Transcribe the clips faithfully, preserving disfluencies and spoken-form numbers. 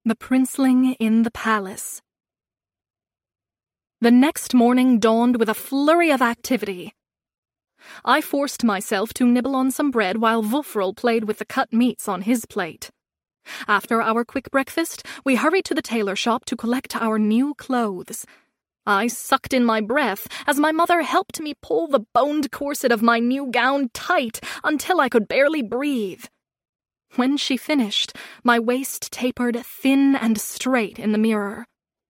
The Princeling in the Palace. The next morning dawned with a flurry of activity. I forced myself to nibble on some bread while Wulfril played with the cut meats on his plate. After our quick breakfast, we hurried to the tailor shop to collect our new clothes. I sucked in my breath as my mother helped me pull the boned corset of my new gown tight until I could barely breathe. When she finished, my waist tapered thin and straight in the mirror.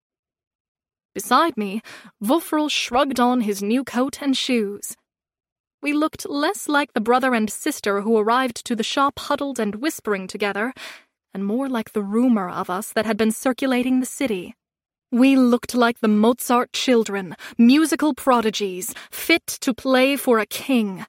Beside me, Wulfril shrugged on his new coat and shoes. We looked less like the brother and sister who arrived to the shop huddled and whispering together, and more like the rumor of us that had been circulating the city. We looked like the Mozart children, musical prodigies, fit to play for a king.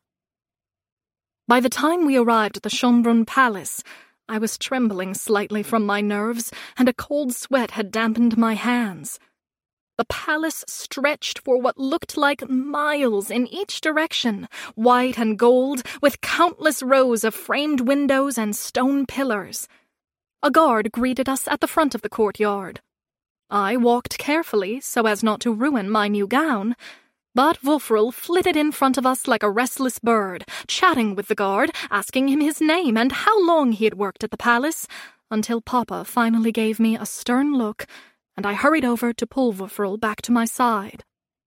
By the time we arrived at the Schönbrunn Palace, I was trembling slightly from my nerves, and a cold sweat had dampened my hands. The palace stretched for what looked like miles in each direction, white and gold, with countless rows of framed windows and stone pillars. A guard greeted us at the front of the courtyard. I walked carefully so as not to ruin my new gown, but Wulfril flitted in front of us like a restless bird, chatting with the guard, asking him his name and how long he had worked at the palace, until Papa finally gave me a stern look, and I hurried over to pull Wulfril back to my side.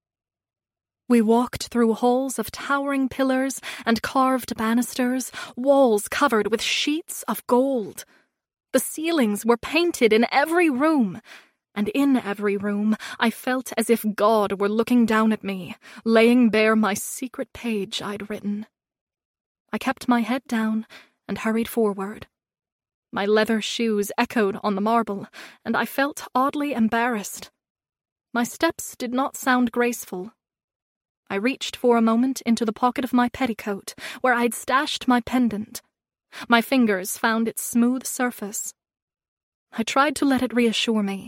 We walked through halls of towering pillars and carved banisters, walls covered with sheets of gold. The ceilings were painted in every room, and in every room I felt as if God were looking down at me, laying bare my secret page I'd written. I kept my head down and hurried forward. My leather shoes echoed on the marble, and I felt oddly embarrassed. My steps did not sound graceful. I reached for a moment into the pocket of my petticoat, where I'd stashed my pendant. My fingers found its smooth surface. I tried to let it reassure me.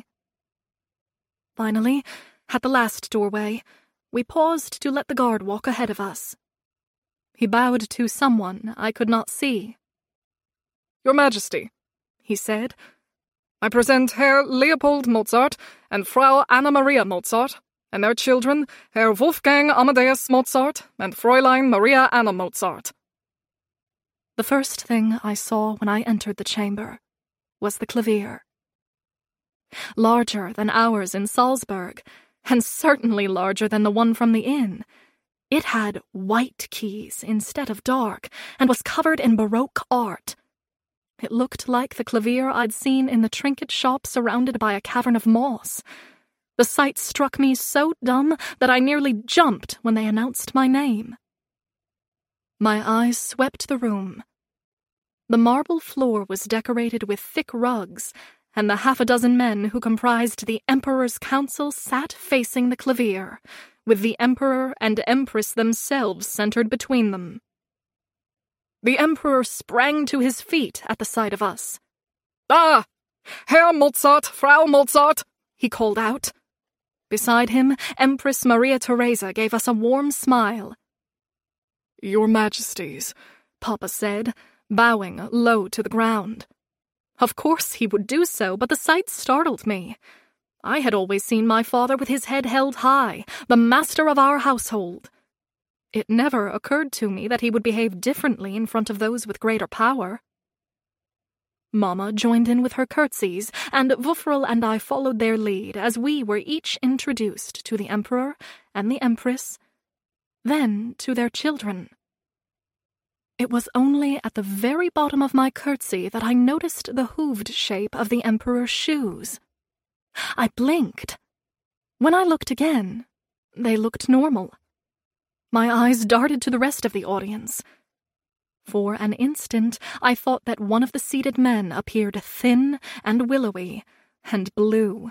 Finally, at the last doorway, we paused to let the guard walk ahead of us. He bowed to someone I could not see. "Your Majesty," he said, "I present Herr Leopold Mozart and Frau Anna Maria Mozart, and their children, Herr Wolfgang Amadeus Mozart and Fräulein Maria Anna Mozart." The first thing I saw when I entered the chamber was the clavier. Larger than ours in Salzburg, and certainly larger than the one from the inn. It had white keys instead of dark, and was covered in Baroque art. It looked like the clavier I'd seen in the trinket shop surrounded by a cavern of moss. The sight struck me so dumb that I nearly jumped when they announced my name. My eyes swept the room. The marble floor was decorated with thick rugs, and the half a dozen men who comprised the Emperor's council sat facing the clavier, with the Emperor and Empress themselves centered between them. The Emperor sprang to his feet at the sight of us. "Ah! Herr Mozart, Frau Mozart!" he called out. Beside him, Empress Maria Theresa gave us a warm smile. "Your Majesties," Papa said, bowing low to the ground. Of course he would do so, but the sight startled me. I had always seen my father with his head held high, the master of our household. It never occurred to me that he would behave differently in front of those with greater power. Mama joined in with her curtsies, and Wulfril and I followed their lead as we were each introduced to the Emperor and the Empress, then to their children. It was only at the very bottom of my curtsy that I noticed the hooved shape of the Emperor's shoes. I blinked. When I looked again, they looked normal. My eyes darted to the rest of the audience. For an instant, I thought that one of the seated men appeared thin and willowy and blue.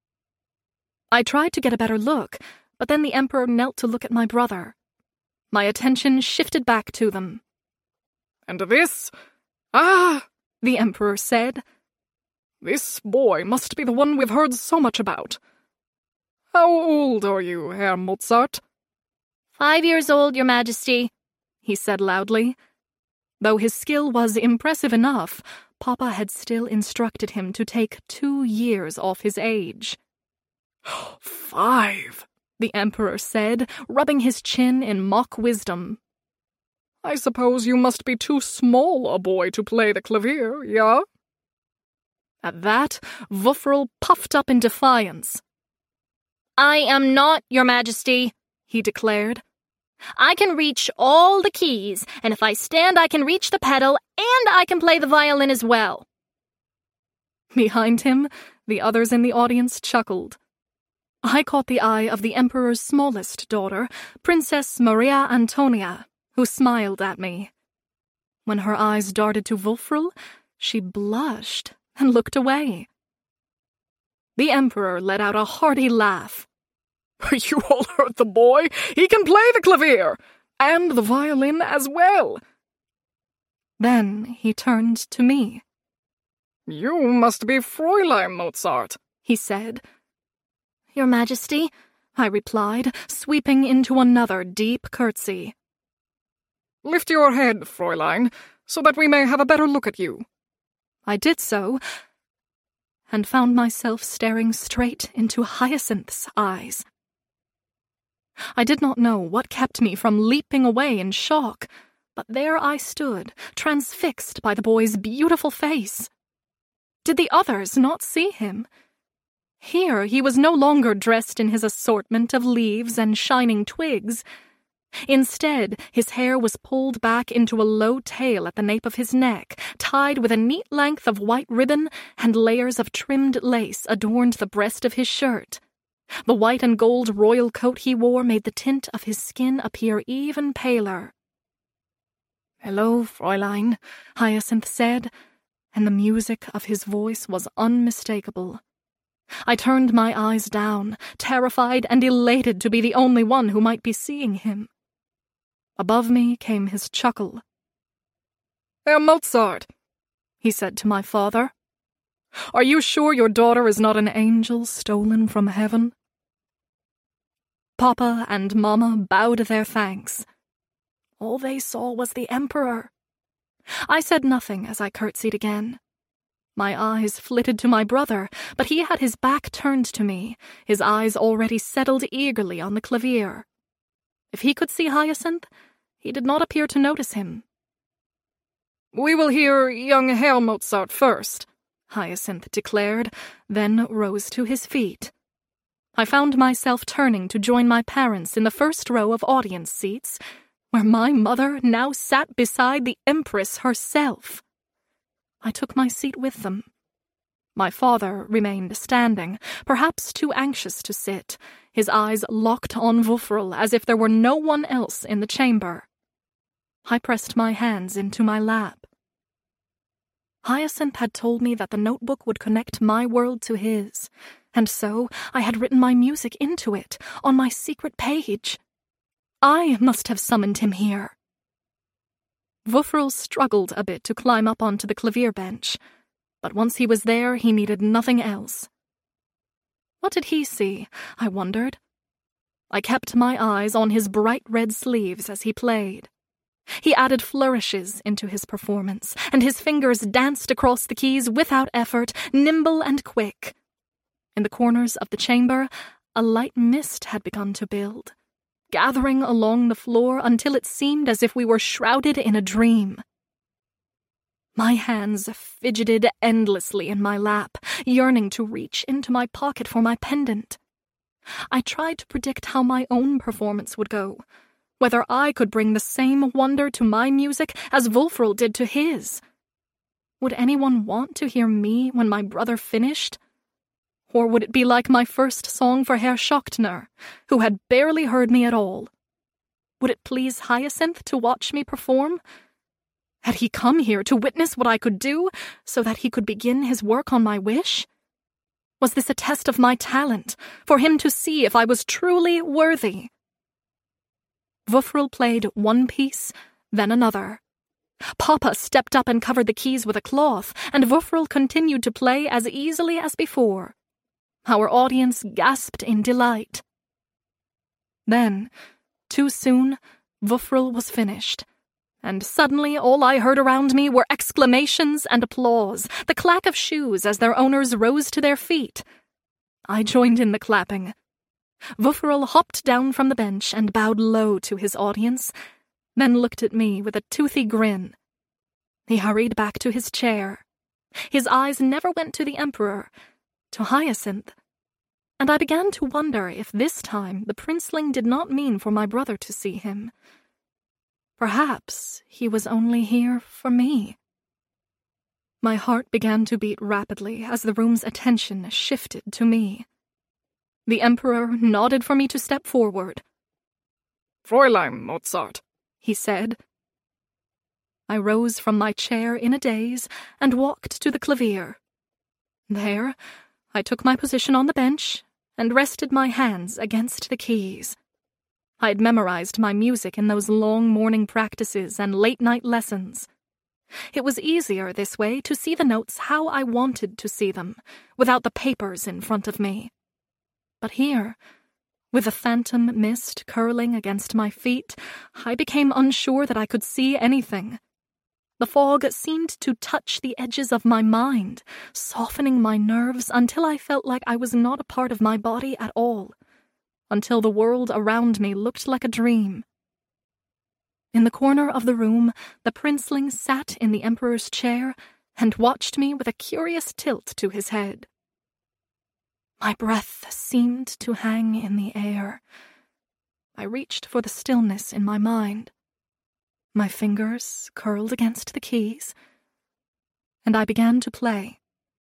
I tried to get a better look, but then the Emperor knelt to look at my brother. My attention shifted back to them. "And this? Ah!" the Emperor said. "This boy must be the one we've heard so much about. How old are you, Herr Mozart?" Five years old, Your Majesty," he said loudly. Though his skill was impressive enough, Papa had still instructed him to take two years off his age. Five, the Emperor said, rubbing his chin in mock wisdom. I suppose you must be too small a boy to play the clavier, yeah? At that, Wufferl puffed up in defiance. I am not, Your Majesty, he declared. I can reach all the keys, and if I stand I can reach the pedal, and I can play the violin as well. Behind him, the others in the audience chuckled. I caught the eye of the Emperor's smallest daughter, Princess Maria Antonia, who smiled at me. When her eyes darted to Wufferl, she blushed and looked away. The Emperor let out a hearty laugh. You all heard the boy. He can play the clavier, and the violin as well. Then he turned to me. You must be Fräulein Mozart, he said. Your Majesty, I replied, sweeping into another deep curtsy. Lift your head, Fräulein, so that we may have a better look at you. I did so, and found myself staring straight into Hyacinth's eyes. I did not know what kept me from leaping away in shock, but there I stood, transfixed by the boy's beautiful face. Did the others not see him? Here he was no longer dressed in his assortment of leaves and shining twigs. Instead, his hair was pulled back into a low tail at the nape of his neck, tied with a neat length of white ribbon, and layers of trimmed lace adorned the breast of his shirt. The white and gold royal coat he wore made the tint of his skin appear even paler. Hello, Fräulein, Hyacinth said, and the music of his voice was unmistakable. I turned my eyes down, terrified and elated to be the only one who might be seeing him. Above me came his chuckle. Herr Mozart, he said to my father, are you sure your daughter is not an angel stolen from heaven? Papa and Mama bowed their thanks. All they saw was the Emperor. I said nothing as I curtsied again. My eyes flitted to my brother, but he had his back turned to me, his eyes already settled eagerly on the clavier. If he could see Hyacinth, he did not appear to notice him. We will hear young Herr Mozart first, Hyacinth declared, then rose to his feet. I found myself turning to join my parents in the first row of audience seats, where my mother now sat beside the Empress herself. I took my seat with them. My father remained standing, perhaps too anxious to sit, his eyes locked on Wufferl as if there were no one else in the chamber. I pressed my hands into my lap. Hyacinth had told me that the notebook would connect my world to his, and so I had written my music into it, on my secret page. I must have summoned him here. Wufferl struggled a bit to climb up onto the clavier bench, but once he was there, he needed nothing else. What did he see, I wondered? I kept my eyes on his bright red sleeves as he played. He added flourishes into his performance, and his fingers danced across the keys without effort, nimble and quick. In the corners of the chamber, a light mist had begun to build, gathering along the floor until it seemed as if we were shrouded in a dream. My hands fidgeted endlessly in my lap, yearning to reach into my pocket for my pendant. I tried to predict how my own performance would go, whether I could bring the same wonder to my music as Wufferl did to his. Would anyone want to hear me when my brother finished? Or would it be like my first song for Herr Schachtner, who had barely heard me at all? Would it please Hyacinth to watch me perform? Had he come here to witness what I could do, so that he could begin his work on my wish? Was this a test of my talent, for him to see if I was truly worthy? Wufferl played one piece, then another. Papa stepped up and covered the keys with a cloth, and Wufferl continued to play as easily as before. Our audience gasped in delight. Then, too soon, Wufferl was finished, And suddenly all I heard around me were exclamations and applause, the clack of shoes as their owners rose to their feet. I joined in the clapping. Wufferl hopped down from the bench and bowed low to his audience, then looked at me with a toothy grin. He hurried back to his chair. His eyes never went to the Emperor, to Hyacinth, and I began to wonder if this time the princeling did not mean for my brother to see him. Perhaps he was only here for me. My heart began to beat rapidly as the room's attention shifted to me. The Emperor nodded for me to step forward. Fräulein Mozart, he said. I rose from my chair in a daze and walked to the clavier. There, I took my position on the bench and rested my hands against the keys. I had memorized my music in those long morning practices and late-night lessons. It was easier this way to see the notes how I wanted to see them, without the papers in front of me. But here, with the phantom mist curling against my feet, I became unsure that I could see anything. The fog seemed to touch the edges of my mind, softening my nerves until I felt like I was not a part of my body at all, until the world around me looked like a dream. In the corner of the room, the princeling sat in the Emperor's chair and watched me with a curious tilt to his head. My breath seemed to hang in the air. I reached for the stillness in my mind. My fingers curled against the keys, and I began to play.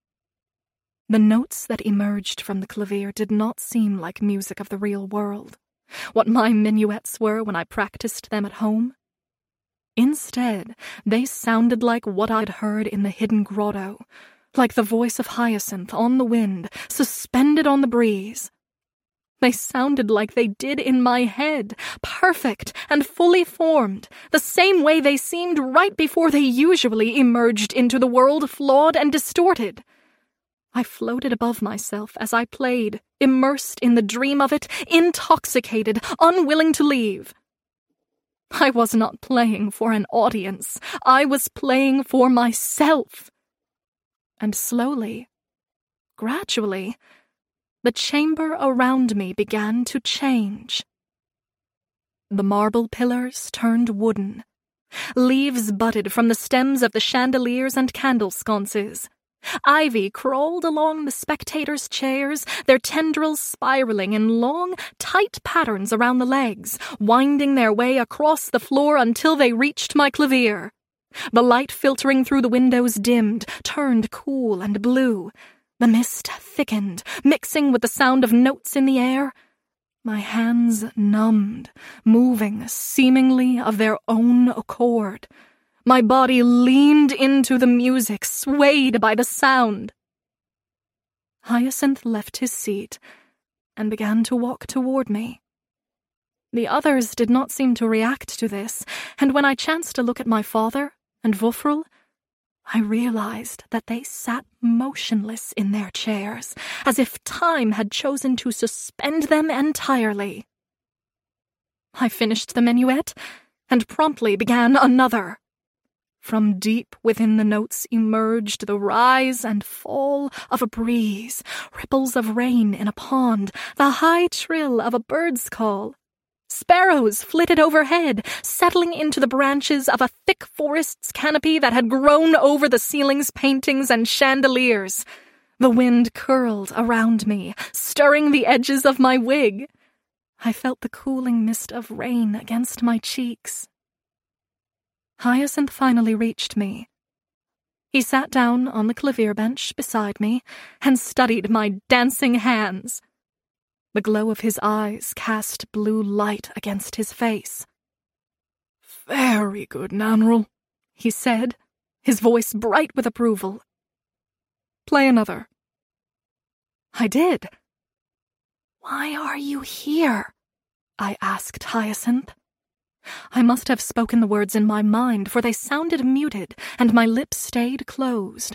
The notes that emerged from the clavier did not seem like music of the real world, what my minuets were when I practiced them at home. Instead, they sounded like what I'd heard in the hidden grotto, like the voice of Hyacinth on the wind, suspended on the breeze. They sounded like they did in my head, perfect and fully formed, the same way they seemed right before they usually emerged into the world, flawed and distorted. I floated above myself as I played, immersed in the dream of it, intoxicated, unwilling to leave. I was not playing for an audience. I was playing for myself. And slowly, gradually, the chamber around me began to change. The marble pillars turned wooden. Leaves budded from the stems of the chandeliers and candle sconces. Ivy crawled along the spectators' chairs, their tendrils spiraling in long, tight patterns around the legs, winding their way across the floor until they reached my clavier. The light filtering through the windows dimmed, turned cool and blue. The mist thickened, mixing with the sound of notes in the air. My hands numbed, moving seemingly of their own accord. My body leaned into the music, swayed by the sound. Hyacinth left his seat and began to walk toward me. The others did not seem to react to this, and when I chanced to look at my father and Wufferl, I realized that they sat motionless in their chairs, as if time had chosen to suspend them entirely. I finished the minuet and promptly began another. From deep within the notes emerged the rise and fall of a breeze, ripples of rain in a pond, the high trill of a bird's call. Sparrows flitted overhead, settling into the branches of a thick forest's canopy that had grown over the ceiling's paintings and chandeliers. The wind curled around me, stirring the edges of my wig. I felt the cooling mist of rain against my cheeks. Hyacinth finally reached me. He sat down on the clavier bench beside me and studied my dancing hands. The glow of his eyes cast blue light against his face. "Very good, Nannerl," he said, his voice bright with approval. "Play another." I did. "Why are you here?" I asked Hyacinth. I must have spoken the words in my mind, for they sounded muted, and my lips stayed closed.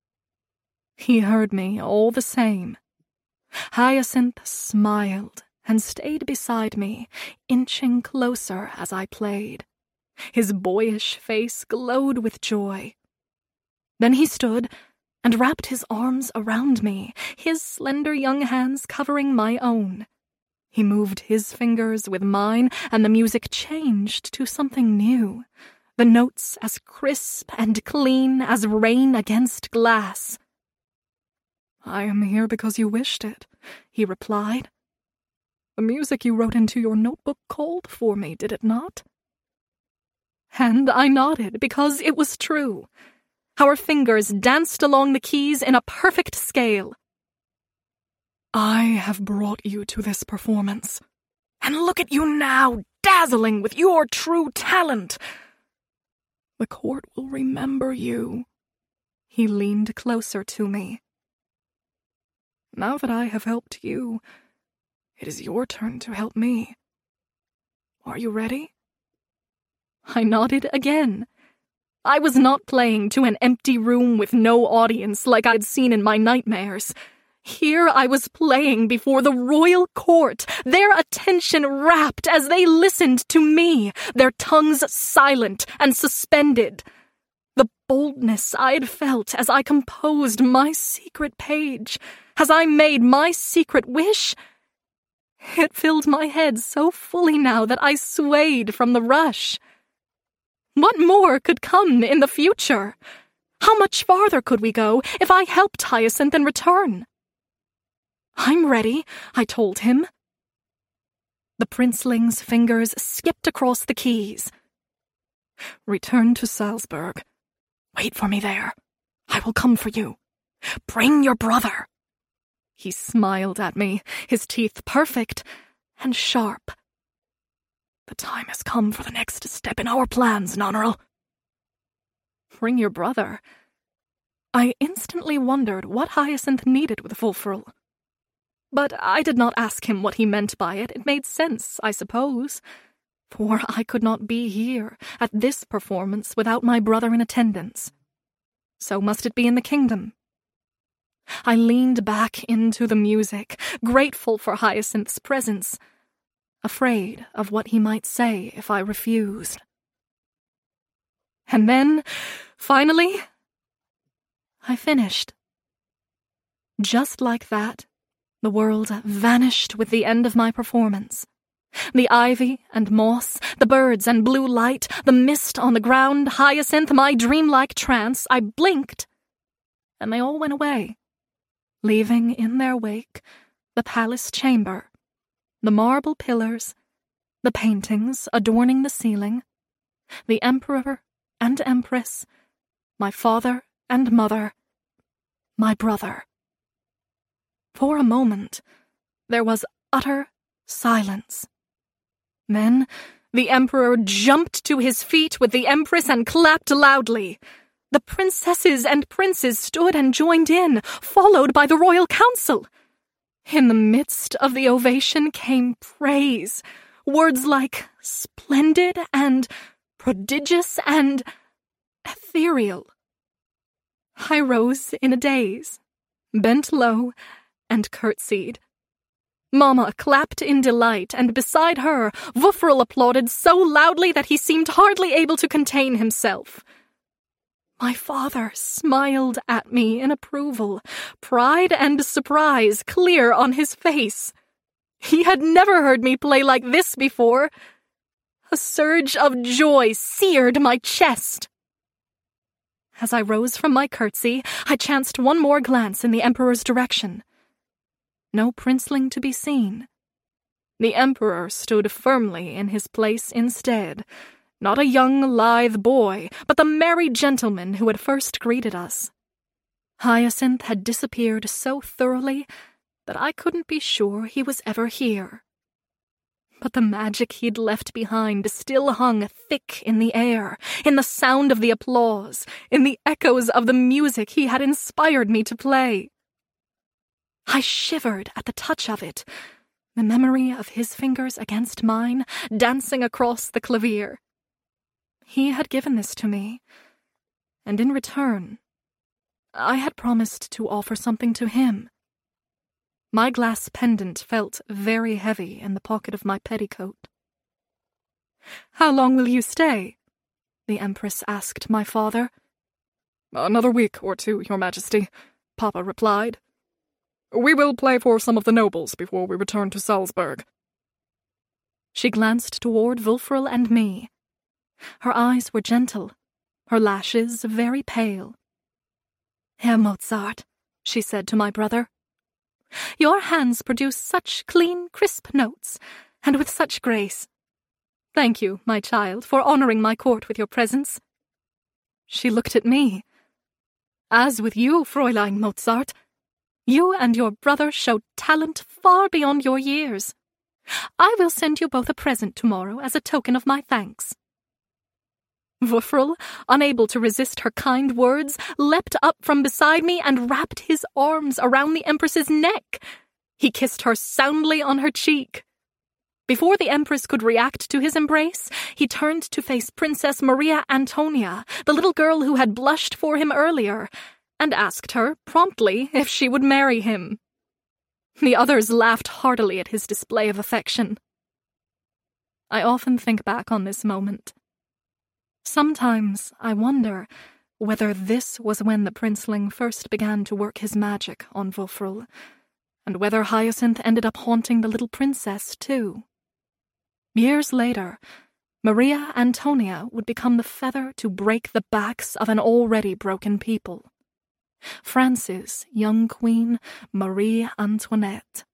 He heard me all the same. Hyacinth smiled and stayed beside me, inching closer as I played. His boyish face glowed with joy. Then he stood and wrapped his arms around me, his slender young hands covering my own. He moved his fingers with mine, and the music changed to something new, the notes as crisp and clean as rain against glass. "I am here because you wished it," he replied. "The music you wrote into your notebook called for me, did it not?" And I nodded because it was true. Our fingers danced along the keys in a perfect scale. "I have brought you to this performance, and look at you now, dazzling with your true talent. The court will remember you." He leaned closer to me. "Now that I have helped you, it is your turn to help me. Are you ready?" I nodded again. I was not playing to an empty room with no audience like I'd seen in my nightmares. Here I was playing before the royal court, their attention rapt as they listened to me, their tongues silent and suspended. The boldness I'd felt as I composed my secret page, as I made my secret wish, it filled my head so fully now that I swayed from the rush. What more could come in the future? How much farther could we go if I helped Hyacinth in return? "I'm ready," I told him. The princeling's fingers skipped across the keys. "Return to Salzburg. Wait for me there. I will come for you. Bring your brother." He smiled at me, his teeth perfect and sharp. "The time has come for the next step in our plans, Nonerl." Bring your brother? I instantly wondered what Hyacinth needed with Wulfrul. But I did not ask him what he meant by it. It made sense, I suppose. For I could not be here, at this performance, without my brother in attendance. So must it be in the kingdom. I leaned back into the music, grateful for Hyacinth's presence, afraid of what he might say if I refused. And then, finally, I finished. Just like that, the world vanished with the end of my performance. The ivy and moss, the birds and blue light, the mist on the ground, Hyacinth, my dreamlike trance, I blinked, and they all went away, leaving in their wake the palace chamber, the marble pillars, the paintings adorning the ceiling, the emperor and empress, my father and mother, my brother. For a moment, there was utter silence. Then, the emperor jumped to his feet with the empress and clapped loudly. The princesses and princes stood and joined in, followed by the royal council. In the midst of the ovation came praise, words like splendid and prodigious and ethereal. I rose in a daze, bent low, and curtsied. Mamma clapped in delight, and beside her, Wulfrul applauded so loudly that he seemed hardly able to contain himself. My father smiled at me in approval, pride and surprise clear on his face. He had never heard me play like this before. A surge of joy seared my chest. As I rose from my curtsy, I chanced one more glance in the emperor's direction. No princeling to be seen. The emperor stood firmly in his place instead, not a young, lithe boy, but the merry gentleman who had first greeted us. Hyacinth had disappeared so thoroughly that I couldn't be sure he was ever here. But the magic he'd left behind still hung thick in the air, in the sound of the applause, in the echoes of the music he had inspired me to play. I shivered at the touch of it, the memory of his fingers against mine, dancing across the clavier. He had given this to me, and in return, I had promised to offer something to him. My glass pendant felt very heavy in the pocket of my petticoat. "How long will you stay?" the Empress asked my father. Another week or two, Your Majesty, Papa replied. We will play for some of the nobles before we return to Salzburg. She glanced toward Wulfril and me. Her eyes were gentle, her lashes very pale. Herr Mozart, she said to my brother, your hands produce such clean, crisp notes, and with such grace. Thank you, my child, for honoring my court with your presence. She looked at me. As with you, Fräulein Mozart, you and your brother showed talent far beyond your years. I will send you both a present tomorrow as a token of my thanks. Wulfril, unable to resist her kind words, leapt up from beside me and wrapped his arms around the Empress's neck. He kissed her soundly on her cheek. Before the Empress could react to his embrace, he turned to face Princess Maria Antonia, the little girl who had blushed for him earlier, and asked her, promptly, if she would marry him. The others laughed heartily at his display of affection. I often think back on this moment. Sometimes I wonder whether this was when the princeling first began to work his magic on Wulfril, and whether Hyacinth ended up haunting the little princess too. Years later, Maria Antonia would become the feather to break the backs of an already broken people. France's young queen, Marie Antoinette.